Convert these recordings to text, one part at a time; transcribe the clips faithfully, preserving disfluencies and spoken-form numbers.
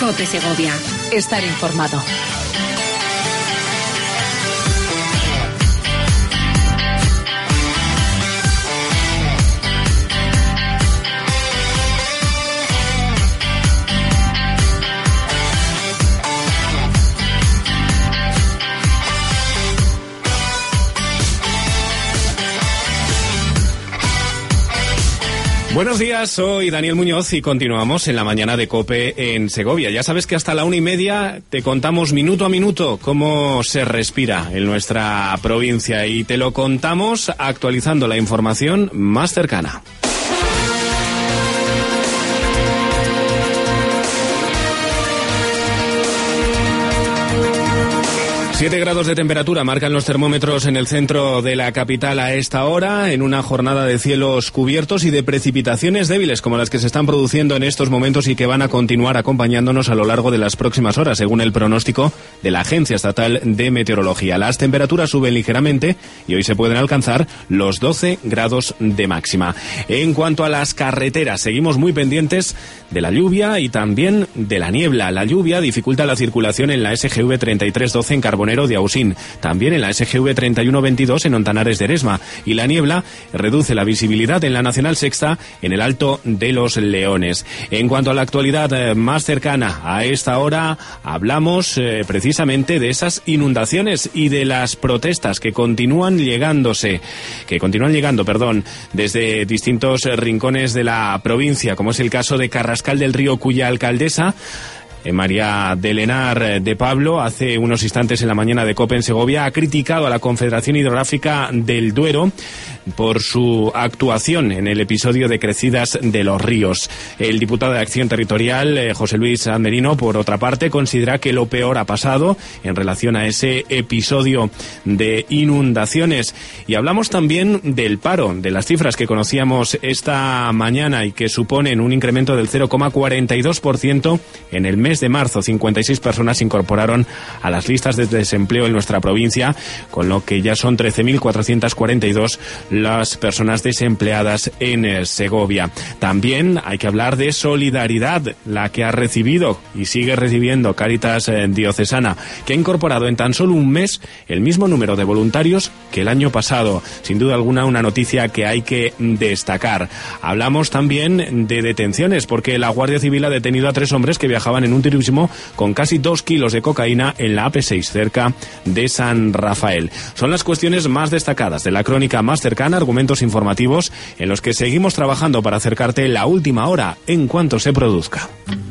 COPE Segovia. Estar informado. Buenos días, soy Daniel Muñoz y continuamos en la mañana de COPE en Segovia. Ya sabes que hasta la una y media te contamos minuto a minuto cómo se respira en nuestra provincia y te lo contamos actualizando la información más cercana. Siete grados de temperatura marcan los termómetros en el centro de la capital a esta hora, en una jornada de cielos cubiertos y de precipitaciones débiles como las que se están produciendo en estos momentos y que van a continuar acompañándonos a lo largo de las próximas horas, según el pronóstico de la Agencia Estatal de Meteorología. Las temperaturas suben ligeramente y hoy se pueden alcanzar los doce grados de máxima. En cuanto a las carreteras, seguimos muy pendientes de la lluvia y también de la niebla. La lluvia dificulta la circulación en la S G V treinta y tres doce en Carbonero de Ausín, también en la S G V treinta y uno veintidós en Ontanares de Eresma, y la niebla reduce la visibilidad en la Nacional Sexta en el Alto de los Leones. En cuanto a la actualidad eh, más cercana a esta hora, hablamos eh, precisamente de esas inundaciones y de las protestas que continúan llegándose, que continúan llegando, perdón, desde distintos eh, rincones de la provincia, como es el caso de Carrascal del Río, cuya alcaldesa María del Henar de Pablo, hace unos instantes en la mañana de COPE en Segovia, ha criticado a la Confederación Hidrográfica del Duero por su actuación en el episodio de crecidas de los ríos. El diputado de Acción Territorial, eh, José Luis Anderino, por otra parte, considera que lo peor ha pasado en relación a ese episodio de inundaciones. Y hablamos también del paro, de las cifras que conocíamos esta mañana y que suponen un incremento del cero coma cuarenta y dos por ciento en el mes de marzo. cincuenta y seis personas se incorporaron a las listas de desempleo en nuestra provincia, con lo que ya son trece mil cuatrocientos cuarenta y dos las personas desempleadas en Segovia. También hay que hablar de solidaridad, la que ha recibido y sigue recibiendo Cáritas Diocesana, que ha incorporado en tan solo un mes el mismo número de voluntarios que el año pasado. Sin duda alguna, una noticia que hay que destacar. Hablamos también de detenciones, porque la Guardia Civil ha detenido a tres hombres que viajaban en un turismo con casi dos kilos de cocaína en la A P seis, cerca de San Rafael. Son las cuestiones más destacadas de la crónica más cercana, argumentos informativos en los que seguimos trabajando para acercarte la última hora en cuanto se produzca.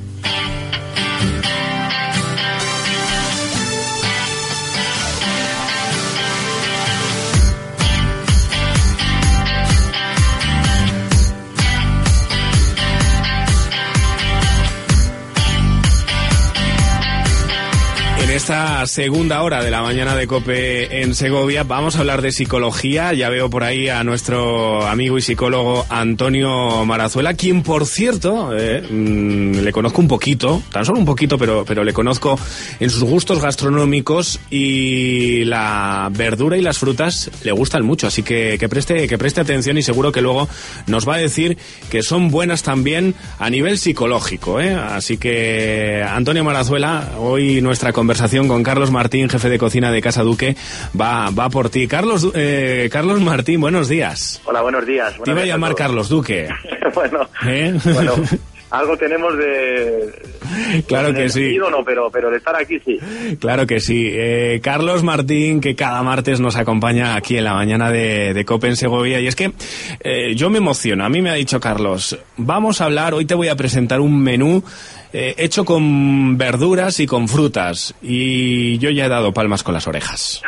Esta segunda hora de la mañana de COPE en Segovia vamos a hablar de psicología. Ya veo por ahí a nuestro amigo y psicólogo Antonio Marazuela, quien, por cierto, eh, mmm, le conozco un poquito, tan solo un poquito, pero, pero le conozco en sus gustos gastronómicos, y la verdura y las frutas le gustan mucho, así que que preste, que preste atención, y seguro que luego nos va a decir que son buenas también a nivel psicológico, ¿eh? Así que, Antonio Marazuela, hoy nuestra conversación con Carlos Martín, jefe de cocina de Casa Duque, va, va por ti. Carlos, eh, Carlos Martín, buenos días. Hola, buenos días. Buenos Te iba a días llamar a Carlos Duque. bueno, ¿Eh? bueno, algo tenemos de... Claro que sí. No, pero, pero de estar aquí sí. Claro que sí. Eh, Carlos Martín, que cada martes nos acompaña aquí en la mañana de, de COPE en Segovia. Y es que eh, yo me emociono. A mí me ha dicho Carlos, vamos a hablar, hoy te voy a presentar un menú eh, hecho con verduras y con frutas. Y yo ya he dado palmas con las orejas.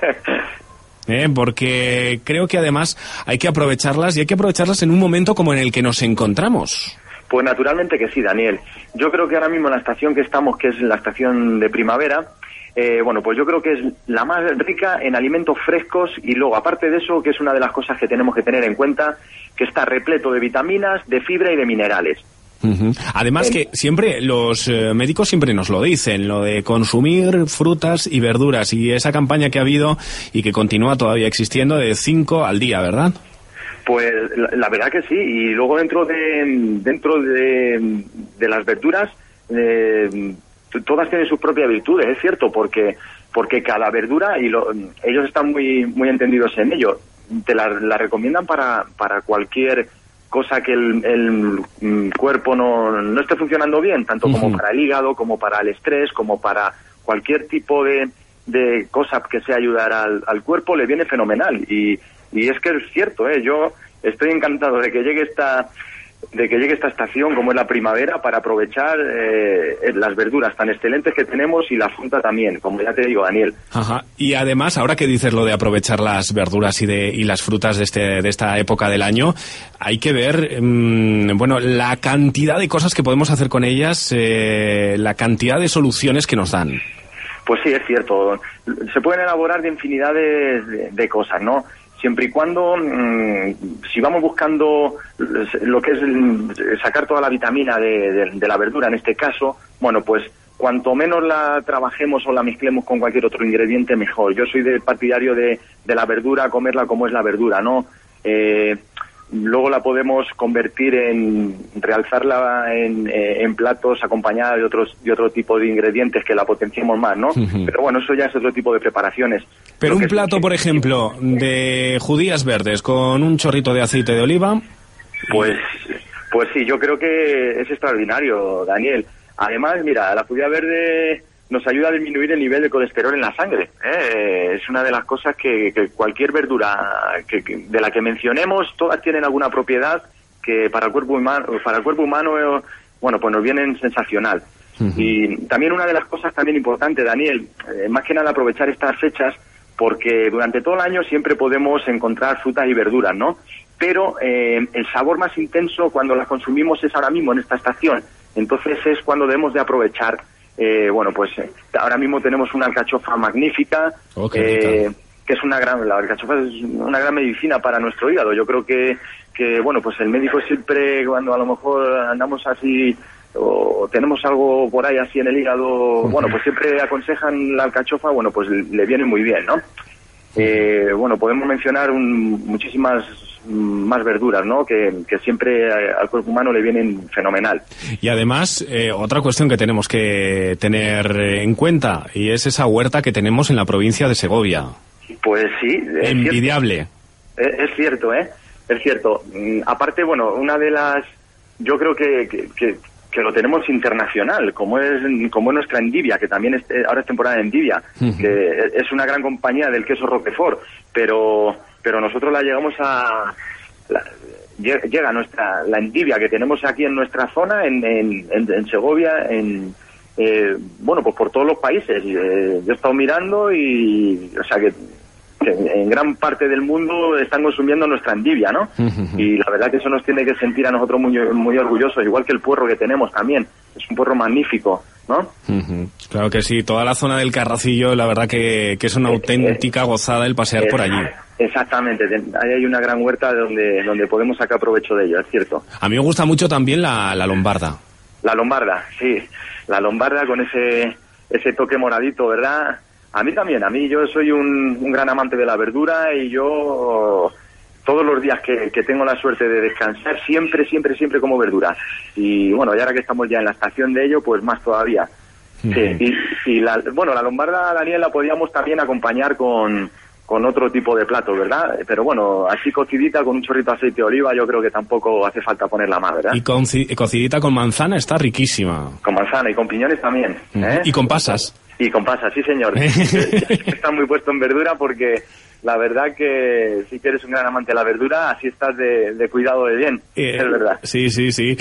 Eh, porque creo que además hay que aprovecharlas, y hay que aprovecharlas en un momento como en el que nos encontramos. Pues naturalmente que sí, Daniel. Yo creo que ahora mismo en la estación que estamos, que es la estación de primavera, eh, bueno, pues yo creo que es la más rica en alimentos frescos, y luego, aparte de eso, que es una de las cosas que tenemos que tener en cuenta, que está repleto de vitaminas, de fibra y de minerales. Uh-huh. Además que siempre los eh, médicos siempre nos lo dicen, lo de consumir frutas y verduras, y esa campaña que ha habido y que continúa todavía existiendo de cinco al día, ¿verdad? Pues la, la verdad que sí, y luego dentro de dentro de, de las verduras, eh, todas tienen sus propias virtudes, es cierto, porque porque cada verdura, y lo, ellos están muy muy entendidos en ello, te la, la recomiendan para, para cualquier cosa que el, el cuerpo no, no esté funcionando bien, tanto uh-huh. como para el hígado, como para el estrés, como para cualquier tipo de, de cosa que sea ayudar al, al cuerpo, le viene fenomenal. Y, y es que es cierto, ¿eh? Yo estoy encantado de que llegue esta de que llegue esta estación, como es la primavera, para aprovechar eh, las verduras tan excelentes que tenemos y la fruta también, como ya te digo, Daniel. Ajá. Y además, ahora que dices lo de aprovechar las verduras y de y las frutas de este de esta época del año, hay que ver, mmm, bueno, la cantidad de cosas que podemos hacer con ellas, eh, la cantidad de soluciones que nos dan. Pues sí, es cierto. Se pueden elaborar de infinidad de, de, de cosas, ¿no? Siempre y cuando, mmm, si vamos buscando lo que es sacar toda la vitamina de, de, de la verdura, en este caso, bueno, pues cuanto menos la trabajemos o la mezclemos con cualquier otro ingrediente, mejor. Yo soy de partidario de, de la verdura, comerla como es la verdura, ¿no? Eh, luego la podemos convertir en, realzarla en, en platos acompañada de otros de otro tipo de ingredientes que la potenciemos más, ¿no? Uh-huh. Pero bueno, eso ya es otro tipo de preparaciones. Pero un plato, por ejemplo, de judías verdes con un chorrito de aceite de oliva. Pues, pues sí, yo creo que es extraordinario, Daniel. Además, mira, la judía verde nos ayuda a disminuir el nivel de colesterol en la sangre, ¿eh? Es una de las cosas que, que cualquier verdura que, que, de la que mencionemos, todas tienen alguna propiedad que para el cuerpo humano, para el cuerpo humano, bueno, pues nos vienen sensacional. Uh-huh. Y también una de las cosas también importantes, Daniel, eh, más que nada aprovechar estas fechas, porque durante todo el año siempre podemos encontrar frutas y verduras, ¿no? Pero eh, el sabor más intenso cuando las consumimos es ahora mismo en esta estación. Entonces es cuando debemos de aprovechar. Eh, bueno, pues eh, ahora mismo tenemos una alcachofa magnífica, oh, eh, que es una gran, la alcachofa es una gran medicina para nuestro hígado. Yo creo que, que, bueno, pues el médico siempre, cuando a lo mejor andamos así o tenemos algo por ahí así en el hígado, uh-huh. bueno, pues siempre aconsejan la alcachofa, bueno, pues le viene muy bien, ¿no? Eh, bueno, podemos mencionar un, muchísimas más verduras, ¿no? Que, que siempre al cuerpo humano le vienen fenomenal. Y además, eh, otra cuestión que tenemos que tener en cuenta, y es esa huerta que tenemos en la provincia de Segovia. Pues sí. Es envidiable. Cierto. Es, es cierto, ¿eh? Es cierto. Mm, aparte, bueno, una de las... Yo creo que... que, que que lo tenemos internacional, como es como es nuestra Endivia, que también es, ahora es temporada de Endivia, uh-huh. que es una gran compañía del queso Roquefort, pero pero nosotros la llegamos a... La, llega nuestra la Endivia que tenemos aquí en nuestra zona, en, en, en, en Segovia, en eh, bueno, pues por todos los países. Eh, yo he estado mirando y... O sea que... que en gran parte del mundo están consumiendo nuestra endivia, ¿no? Uh-huh. Y la verdad que eso nos tiene que sentir a nosotros muy, muy orgullosos, igual que el puerro que tenemos también. Es un puerro magnífico, ¿no? Uh-huh. Claro que sí, toda la zona del Carracillo, la verdad que, que es una auténtica gozada el pasear es, por allí. Exactamente, ahí hay una gran huerta donde, donde podemos sacar provecho de ello, es cierto. A mí me gusta mucho también la, la lombarda. La lombarda, sí. La lombarda con ese, ese toque moradito, ¿verdad? A mí también, a mí yo soy un, un gran amante de la verdura y yo todos los días que, que tengo la suerte de descansar siempre, siempre, siempre como verdura. Y bueno, y ahora que estamos ya en la estación de ello, pues más todavía. Uh-huh. Sí, y, y la, bueno, la lombarda, Daniel, la podíamos también acompañar con, con otro tipo de plato, ¿verdad? Pero bueno, así cocidita con un chorrito de aceite de oliva, yo creo que tampoco hace falta ponerla más, ¿verdad? Y con, cocidita con manzana está riquísima. Con manzana y con piñones también. Uh-huh. ¿eh? Y con pasas. Y con pasas, sí señor. Está muy puesto en verdura porque la verdad que si que eres un gran amante de la verdura, así estás de, de cuidado de bien, eh, es verdad. Sí, sí, sí.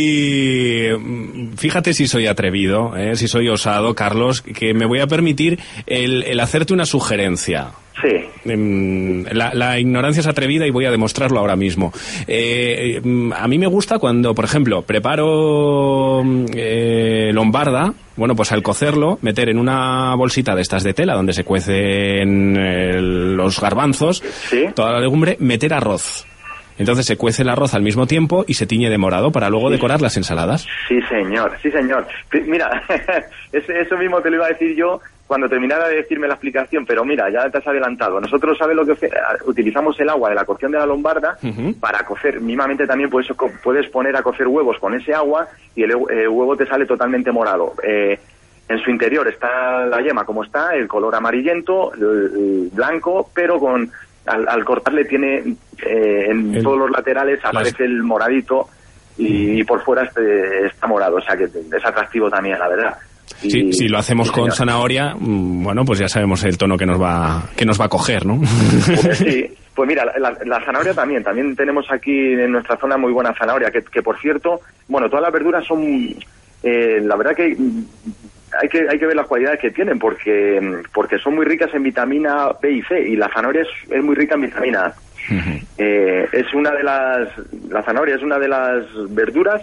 Y fíjate si soy atrevido, eh, si soy osado, Carlos, que me voy a permitir el, el hacerte una sugerencia. Sí. La, la ignorancia es atrevida y voy a demostrarlo ahora mismo. Eh, a mí me gusta cuando, por ejemplo, preparo eh, lombarda, bueno, pues al cocerlo, meter en una bolsita de estas de tela donde se cuecen eh, los garbanzos, ¿sí? Toda la legumbre, meter arroz. Entonces se cuece el arroz al mismo tiempo y se tiñe de morado para luego sí. decorar las ensaladas. Sí, señor, sí, señor. Mira, eso mismo te lo iba a decir yo, cuando terminara de decirme la explicación, pero mira, ya te has adelantado. Nosotros, ¿sabes lo que utilizamos? El agua de la cocción de la lombarda uh-huh. para cocer. Mínimamente también puedes, puedes poner a cocer huevos con ese agua y el, el huevo te sale totalmente morado. Eh, en su interior está la yema como está, el color amarillento, el, el blanco, pero con al, al cortarle tiene eh, en el, todos los laterales aparece las... el moradito y, y por fuera este, está morado. O sea que es atractivo también, la verdad. Y, sí, si lo hacemos con zanahoria, bueno, pues ya sabemos el tono que nos va que nos va a coger, ¿no? Pues sí, pues mira, la, la zanahoria también, también tenemos aquí en nuestra zona muy buena zanahoria, que, que por cierto, bueno, todas las verduras son, eh, la verdad que hay que hay que ver las cualidades que tienen, porque porque son muy ricas en vitamina B y C, y la zanahoria es, es muy rica en vitamina A. Uh-huh. Eh, es una de las, la zanahoria es una de las verduras,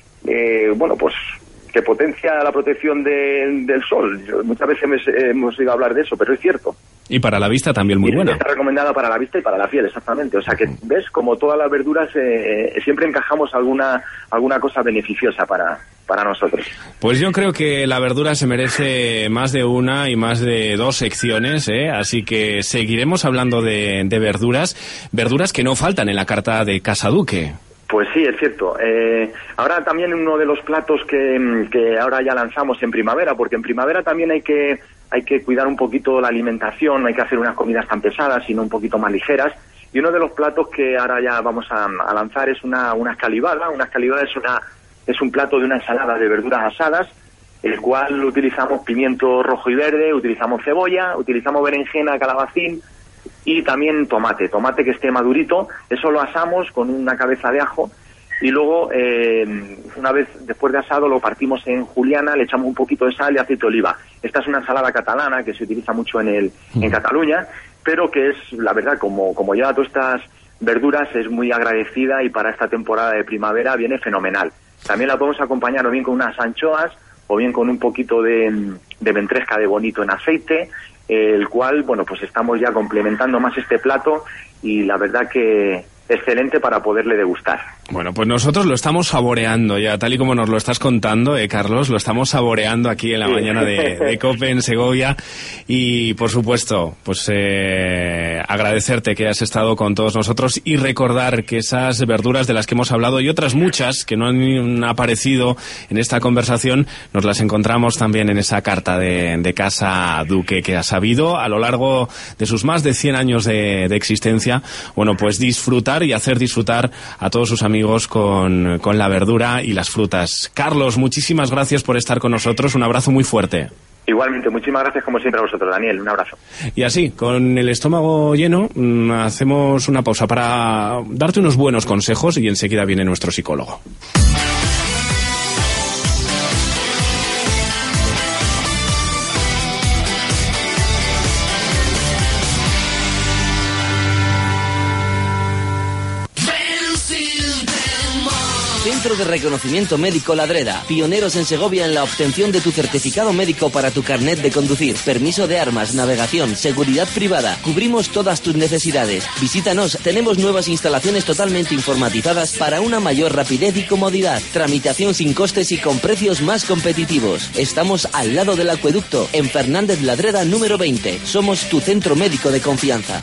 eh, bueno, pues que potencia la protección de, del sol. Yo, muchas veces hemos, hemos ido a hablar de eso, pero es cierto. Y para la vista también muy y buena. Está recomendada para la vista y para la piel, exactamente. O sea que, ves, como todas las verduras, eh, siempre encajamos alguna alguna cosa beneficiosa para, para nosotros. Pues yo creo que la verdura se merece más de una y más de dos secciones, ¿eh? Así que seguiremos hablando de, de verduras, verduras que no faltan en la carta de Casa Duque. Pues sí, es cierto. Eh, ahora también uno de los platos que, que ahora ya lanzamos en primavera, porque en primavera también hay que hay que cuidar un poquito la alimentación, no hay que hacer unas comidas tan pesadas, sino un poquito más ligeras. Y uno de los platos que ahora ya vamos a, a lanzar es una, una escalivada. Una escalivada es, una, es un plato de una ensalada de verduras asadas, el cual utilizamos pimiento rojo y verde, utilizamos cebolla, utilizamos berenjena, calabacín, y también tomate, tomate que esté madurito. Eso lo asamos con una cabeza de ajo y luego, eh, una vez después de asado, lo partimos en juliana, le echamos un poquito de sal y aceite de oliva. Esta es una ensalada catalana que se utiliza mucho en el en Cataluña, pero que es, la verdad, como, como lleva todas estas verduras, es muy agradecida y para esta temporada de primavera viene fenomenal. También la podemos acompañar o bien con unas anchoas o bien con un poquito de, de ventresca de bonito en aceite, el cual, bueno, pues estamos ya complementando más este plato y la verdad que excelente para poderle degustar. Bueno, pues nosotros lo estamos saboreando ya, tal y como nos lo estás contando, eh, Carlos, lo estamos saboreando aquí en la sí. mañana de, de COPE en Segovia y, por supuesto, pues eh, agradecerte que hayas estado con todos nosotros y recordar que esas verduras de las que hemos hablado y otras muchas que no han aparecido en esta conversación, nos las encontramos también en esa carta de, de Casa Duque, que ha sabido a lo largo de sus más de cien años de, de existencia, bueno, pues disfrutar y hacer disfrutar a todos sus amigos con, con la verdura y las frutas. Carlos, muchísimas gracias por estar con nosotros. Un abrazo muy fuerte. Igualmente, muchísimas gracias como siempre a vosotros, Daniel. Un abrazo. Y así, con el estómago lleno, hacemos una pausa para darte unos buenos consejos y enseguida viene nuestro psicólogo. Centro de Reconocimiento Médico Ladreda. Pioneros en Segovia en la obtención de tu certificado médico para tu carnet de conducir, permiso de armas, navegación, seguridad privada. Cubrimos todas tus necesidades. Visítanos, tenemos nuevas instalaciones totalmente informatizadas para una mayor rapidez y comodidad. Tramitación sin costes y con precios más competitivos. Estamos al lado del acueducto, en Fernández Ladreda número veinte. Somos tu centro médico de confianza.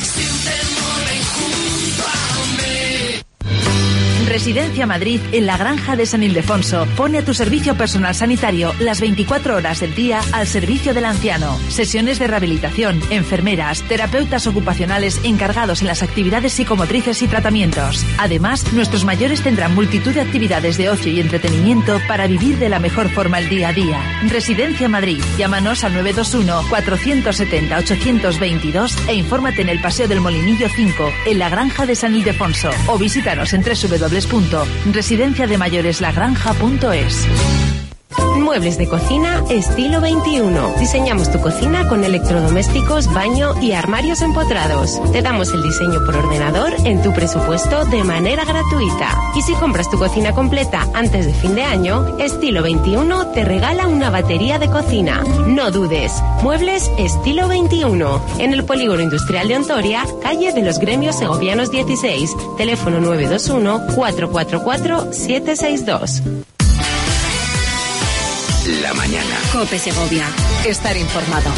Residencia Madrid, en la Granja de San Ildefonso, pone a tu servicio personal sanitario las veinticuatro horas del día al servicio del anciano. Sesiones de rehabilitación, enfermeras, terapeutas ocupacionales encargados en las actividades psicomotrices y tratamientos. Además, nuestros mayores tendrán multitud de actividades de ocio y entretenimiento para vivir de la mejor forma el día a día. Residencia Madrid. Llámanos al nueve dos uno, cuatro siete cero, ocho dos dos e infórmate en el Paseo del Molinillo cinco, en la Granja de San Ildefonso, o visítanos en doble u doble u doble u punto residencia de mayores la granja punto es. Muebles de cocina estilo veintiuno. Diseñamos tu cocina con electrodomésticos, baño y armarios empotrados. Te damos el diseño por ordenador en tu presupuesto de manera gratuita. Y si compras tu cocina completa antes de fin de año, Estilo veintiuno te regala una batería de cocina. No dudes. Muebles estilo veintiuno. En el Polígono Industrial de Ontoria, calle de los Gremios Segovianos dieciséis. Teléfono nueve dos uno, cuatro cuatro cuatro, siete seis dos. la mañana. COPE Segovia. Estar informado.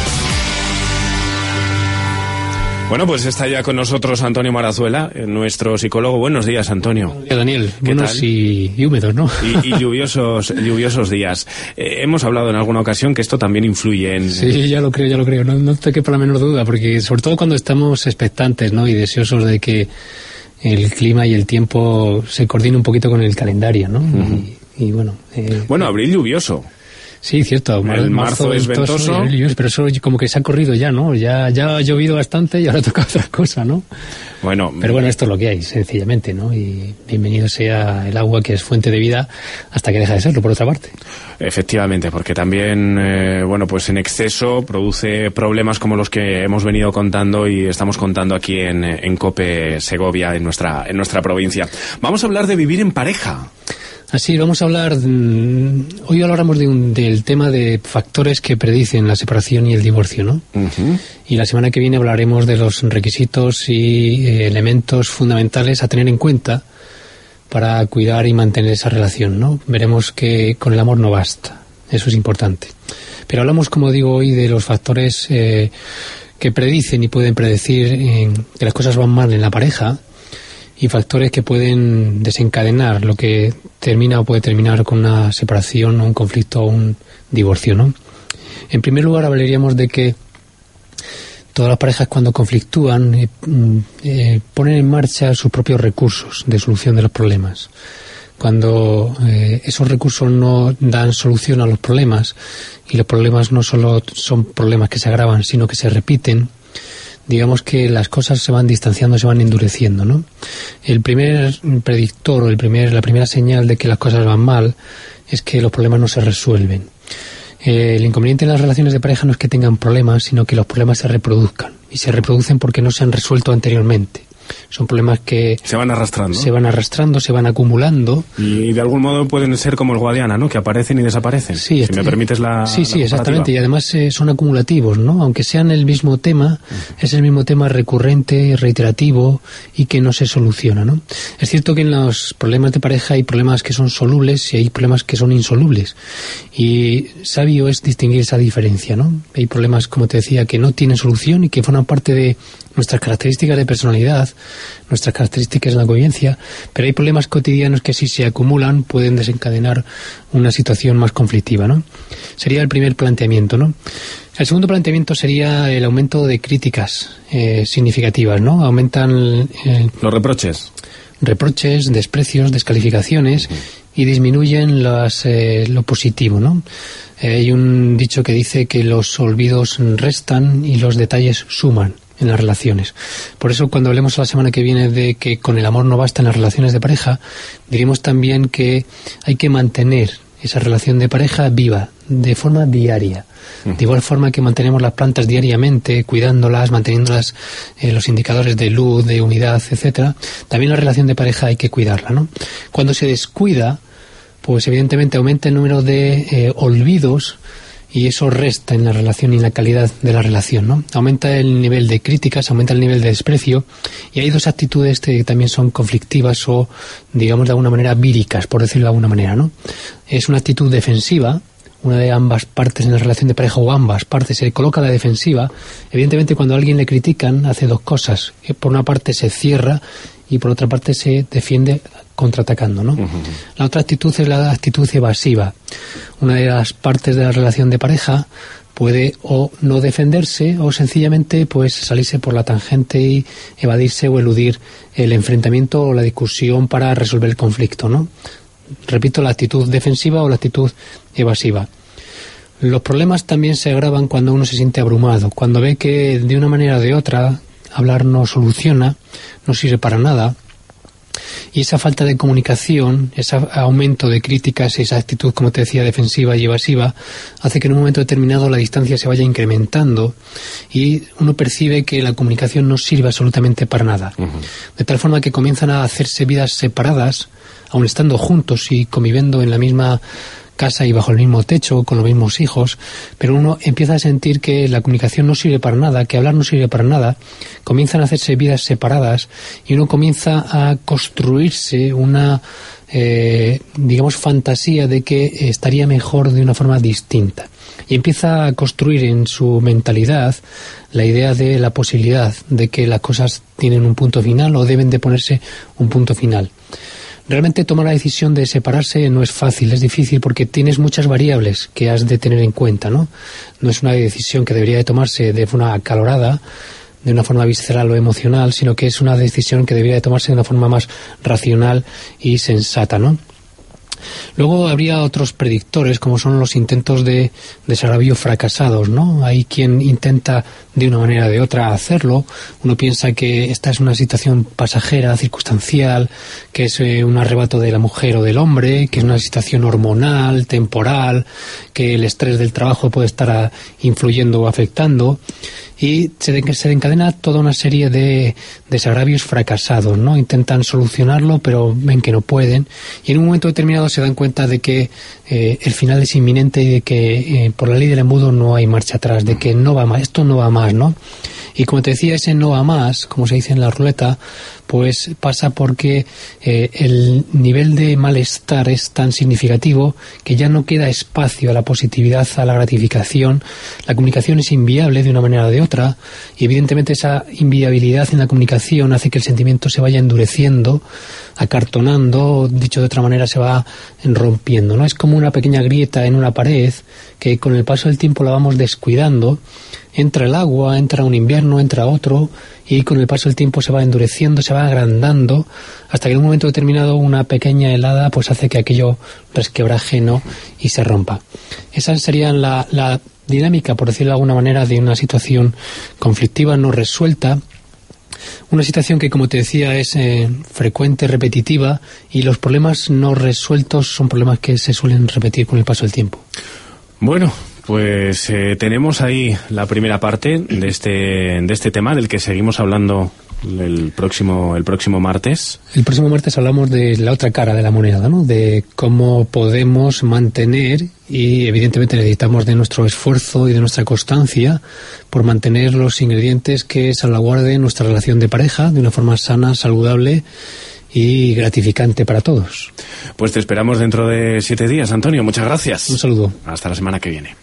Bueno, pues está ya con nosotros Antonio Marazuela, nuestro psicólogo. Buenos días, Antonio. Buenos días, Daniel. ¿Qué Buenos tal? Y, y húmedos, ¿no? Y, y lluviosos, lluviosos días. Eh, hemos hablado en alguna ocasión que esto también influye en... Sí, ya lo creo, ya lo creo. No, no te quepa la menor duda, porque sobre todo cuando estamos expectantes, ¿no? Y deseosos de que el clima y el tiempo se coordine un poquito con el calendario, ¿no? Uh-huh. y, y bueno... Eh, bueno, abril lluvioso. Sí, cierto. El marzo, marzo es ventoso. ventoso. Pero eso como que se ha corrido ya, ¿no? Ya, ya ha llovido bastante y ahora toca otra cosa, ¿no? Bueno. Pero bueno, esto es lo que hay, sencillamente, ¿no? Y bienvenido sea el agua, que es fuente de vida, hasta que deja de serlo, por otra parte. Efectivamente, porque también, eh, bueno, pues en exceso produce problemas como los que hemos venido contando y estamos contando aquí en, en COPE Segovia, en nuestra, en nuestra provincia. Vamos a hablar de vivir en pareja. Así, vamos a hablar, hoy hablamos de un, del tema de factores que predicen la separación y el divorcio, ¿no? Uh-huh. Y la semana que viene hablaremos de los requisitos y eh, elementos fundamentales a tener en cuenta para cuidar y mantener esa relación, ¿no? Veremos que con el amor no basta, eso es importante. Pero hablamos, como digo hoy, de los factores eh, que predicen y pueden predecir eh, que las cosas van mal en la pareja, y factores que pueden desencadenar lo que termina o puede terminar con una separación, un conflicto o un divorcio, ¿no? En primer lugar, hablaríamos de que todas las parejas, cuando conflictúan, eh, eh, ponen en marcha sus propios recursos de solución de los problemas. Cuando eh, esos recursos no dan solución a los problemas, y los problemas no solo son problemas que se agravan, sino que se repiten, digamos que las cosas se van distanciando, se van endureciendo, ¿no? El primer predictor o el primer, la primera señal de que las cosas van mal es que los problemas no se resuelven. Eh, el inconveniente en las relaciones de pareja no es que tengan problemas, sino que los problemas se reproduzcan. Y se reproducen porque no se han resuelto anteriormente. Son problemas que... Se van arrastrando. Se van arrastrando, se van acumulando. Y de algún modo pueden ser como el Guadiana, ¿no? Que aparecen y desaparecen. Sí, si este, me permites la Sí, sí, la exactamente. Y además eh, son acumulativos, ¿no? Aunque sean el mismo tema, uh-huh. es el mismo tema recurrente, reiterativo y que no se soluciona, ¿no? Es cierto que en los problemas de pareja hay problemas que son solubles y hay problemas que son insolubles. Y sabio es distinguir esa diferencia, ¿no? Hay problemas, como te decía, que no tienen solución y que forman parte de nuestras características de personalidad, nuestras características de la convivencia, pero hay problemas cotidianos que si se acumulan pueden desencadenar una situación más conflictiva, ¿no? Sería el primer planteamiento, ¿no? El segundo planteamiento sería el aumento de críticas eh, significativas, ¿no? Aumentan eh, los reproches. Reproches, desprecios, descalificaciones, uh-huh. y disminuyen las, eh, lo positivo, ¿no? Eh, hay un dicho que dice que los olvidos restan y los detalles suman en las relaciones. Por eso, cuando hablemos la semana que viene de que con el amor no basta en las relaciones de pareja, diremos también que hay que mantener esa relación de pareja viva, de forma diaria. Uh-huh. De igual forma que mantenemos las plantas diariamente, cuidándolas, manteniéndolas, eh, los indicadores de luz, de humedad, etcétera, también la relación de pareja hay que cuidarla, ¿no? Cuando se descuida, pues evidentemente aumenta el número de eh, olvidos, y eso resta en la relación y en la calidad de la relación, ¿no? Aumenta el nivel de críticas, aumenta el nivel de desprecio, y hay dos actitudes que también son conflictivas o, digamos, de alguna manera víricas, por decirlo de alguna manera, ¿no? Es una actitud defensiva, una de ambas partes en la relación de pareja o ambas partes se coloca a la defensiva. Evidentemente, cuando a alguien le critican, hace dos cosas. Por una parte se cierra y por otra parte se defiende contraatacando, ¿no? Uh-huh. La otra actitud es la actitud evasiva. Una de las partes de la relación de pareja puede o no defenderse o sencillamente pues salirse por la tangente y evadirse o eludir el enfrentamiento o la discusión para resolver el conflicto, ¿no? Repito, la actitud defensiva o la actitud evasiva. Los problemas también se agravan cuando uno se siente abrumado, cuando ve que de una manera o de otra hablar no soluciona, no sirve para nada. Y esa falta de comunicación, ese aumento de críticas, esa actitud, como te decía, defensiva y evasiva, hace que en un momento determinado la distancia se vaya incrementando y uno percibe que la comunicación no sirve absolutamente para nada. Uh-huh. De tal forma que comienzan a hacerse vidas separadas, aun estando juntos y conviviendo en la misma casa y bajo el mismo techo, con los mismos hijos, pero uno empieza a sentir que la comunicación no sirve para nada, que hablar no sirve para nada, comienzan a hacerse vidas separadas y uno comienza a construirse una, eh, digamos, fantasía de que estaría mejor de una forma distinta. Y empieza a construir en su mentalidad la idea de la posibilidad de que las cosas tienen un punto final o deben de ponerse un punto final. Realmente tomar la decisión de separarse no es fácil, es difícil porque tienes muchas variables que has de tener en cuenta, ¿no? No es una decisión que debería de tomarse de forma acalorada, de una forma visceral o emocional, sino que es una decisión que debería de tomarse de una forma más racional y sensata, ¿no? Luego habría otros predictores, como son los intentos de desagravio fracasados, ¿no? Hay quien intenta de una manera o de otra hacerlo. Uno piensa que esta es una situación pasajera, circunstancial, que es eh, un arrebato de la mujer o del hombre, que es una situación hormonal, temporal, que el estrés del trabajo puede estar a, influyendo o afectando. Y se, de, se encadena toda una serie de desagravios fracasados, ¿no? Intentan solucionarlo, pero ven que no pueden. Y en un momento determinado se dan cuenta de que eh, el final es inminente y de que eh, por la ley del embudo no hay marcha atrás, de que no va más, esto no va más, ¿no? Y como te decía, ese no va más, como se dice en la ruleta, pues pasa porque eh, el nivel de malestar es tan significativo que ya no queda espacio a la positividad, a la gratificación. La comunicación es inviable de una manera o de otra y evidentemente esa inviabilidad en la comunicación hace que el sentimiento se vaya endureciendo, acartonando, dicho de otra manera, se va rompiendo, ¿no? Es como una pequeña grieta en una pared que con el paso del tiempo la vamos descuidando. Entra el agua, entra un invierno, entra otro, y con el paso del tiempo se va endureciendo, se va agrandando, hasta que en un momento determinado una pequeña helada pues hace que aquello resquebraje, ¿no?, y se rompa. Esa sería la, la dinámica, por decirlo de alguna manera, de una situación conflictiva no resuelta. Una situación que, como te decía, es eh, frecuente, repetitiva, y los problemas no resueltos son problemas que se suelen repetir con el paso del tiempo. Bueno, pues eh, tenemos ahí la primera parte de este de este tema del que seguimos hablando el próximo el próximo martes. El próximo martes hablamos de la otra cara de la moneda, ¿no? De cómo podemos mantener, y evidentemente necesitamos de nuestro esfuerzo y de nuestra constancia por mantener los ingredientes que salvaguarden nuestra relación de pareja de una forma sana, saludable y gratificante para todos. Pues te esperamos dentro de siete días, Antonio. Muchas gracias. Un saludo. Hasta la semana que viene.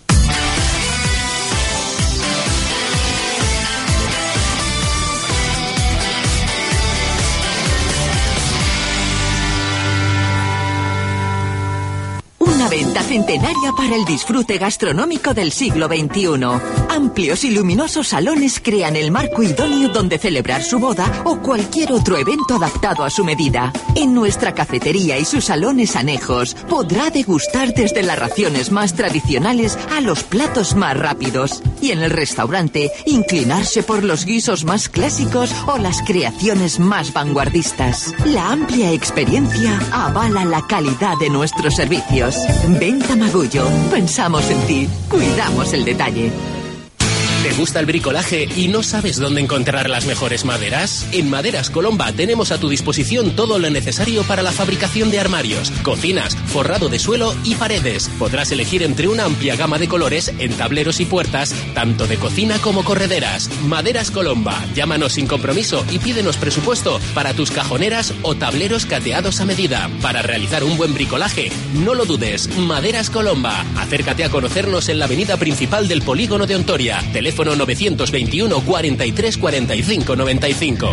Una venta centenaria para el disfrute gastronómico del siglo veintiuno. Amplios y luminosos salones crean el marco idóneo donde celebrar su boda o cualquier otro evento adaptado a su medida. En nuestra cafetería y sus salones anejos podrá degustar desde las raciones más tradicionales a los platos más rápidos. Y en el restaurante inclinarse por los guisos más clásicos o las creaciones más vanguardistas. La amplia experiencia avala la calidad de nuestros servicios. Ven Tamagullo, pensamos en ti, cuidamos el detalle. ¿Te gusta el bricolaje y no sabes dónde encontrar las mejores maderas? En Maderas Colomba tenemos a tu disposición todo lo necesario para la fabricación de armarios, cocinas, forrado de suelo y paredes. Podrás elegir entre una amplia gama de colores en tableros y puertas, tanto de cocina como correderas. Maderas Colomba, llámanos sin compromiso y pídenos presupuesto para tus cajoneras o tableros cateados a medida. Para realizar un buen bricolaje, no lo dudes, Maderas Colomba. Acércate a conocernos en la avenida principal del Polígono de Ontoria. Teléfono novecientos veintiuno, cuarenta y tres, cuarenta y cinco, noventa y cinco.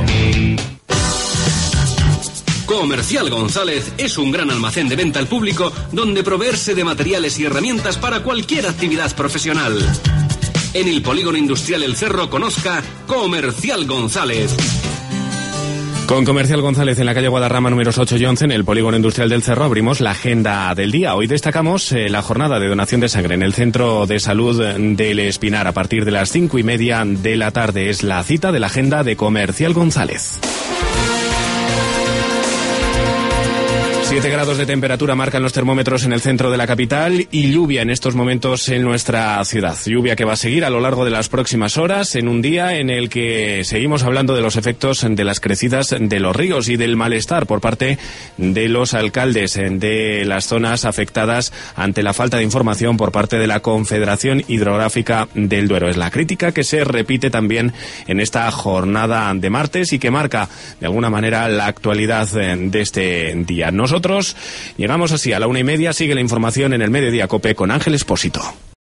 Comercial González es un gran almacén de venta al público donde proveerse de materiales y herramientas para cualquier actividad profesional. En el Polígono Industrial El Cerro conozca Comercial González. Con Comercial González en la calle Guadarrama números ocho y once en el Polígono Industrial del Cerro abrimos la agenda del día. Hoy destacamos eh, la jornada de donación de sangre en el Centro de Salud del Espinar a partir de las cinco y media de la tarde. Es la cita de la agenda de Comercial González. siete grados de temperatura marcan los termómetros en el centro de la capital y lluvia en estos momentos en nuestra ciudad. Lluvia que va a seguir a lo largo de las próximas horas en un día en el que seguimos hablando de los efectos de las crecidas de los ríos y del malestar por parte de los alcaldes de las zonas afectadas ante la falta de información por parte de la Confederación Hidrográfica del Duero. Es la crítica que se repite también en esta jornada de martes y que marca de alguna manera la actualidad de este día. Nosotros llegamos así a la una y media. Sigue la información en el Mediodía COPE con Ángel Expósito.